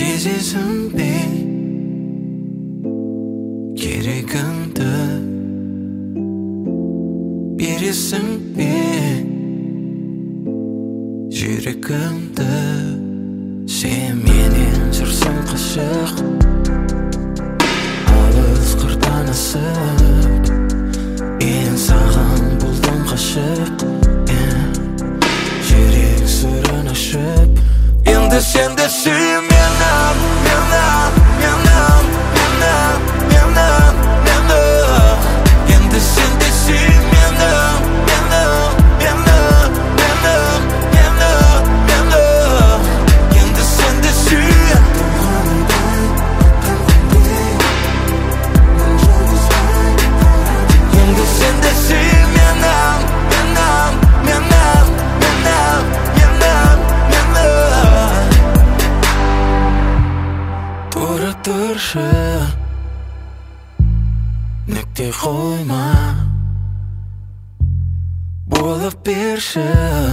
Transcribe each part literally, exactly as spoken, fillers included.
сезесің бе керегіңді бересің бе жүрегіңді сен менен жүрсің қашық алыс қырдан асып мен саған болдым ғашық жүрек сырын ашып енді сен де сүй мені мені мені мені мені мені енді сен де сүй мені мені мені мені мені мені енді сен де сүй енді сен де сүй мені мені мені мені мені мені тұра тұршы нүкте қойма болып берші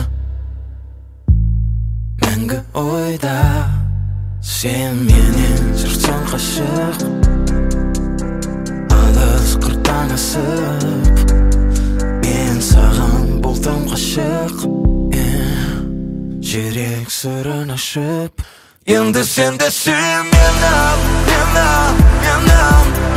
мәңгі ойда сен менен жүрсің қашық алыс қырдан асып мен саған болдым ғашық жүрек сырын ашып енді сен де сүй мені мені мені